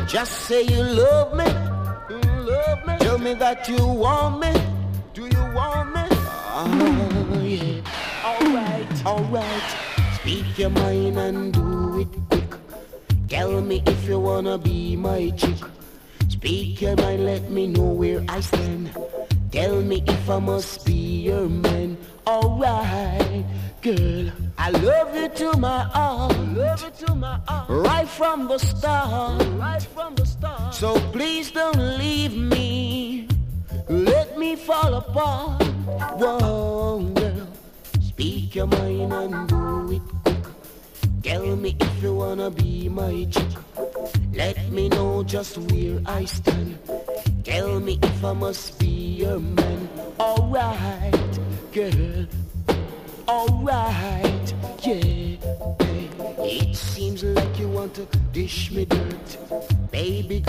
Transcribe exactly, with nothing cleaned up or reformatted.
Just say you love me, you love me. Tell me that you want me. Do you want me? Oh yeah. Alright, alright. Speak your mind and do it quick. Tell me if you wanna be my chick. Speak your mind, let me know where I stand. Tell me if I must be your man. Alright, girl, I love you to my heart. Love you to my heart. Right from the start. Right from the start. So please don't leave me. Let me fall apart. Whoa, girl, speak your mind and do it quick. Tell me if you wanna be my chick. Let me know just where I stand. Tell me if I must be your man. Alright, girl. Alright, yeah. It seems like you want to dish me dirt. Baby,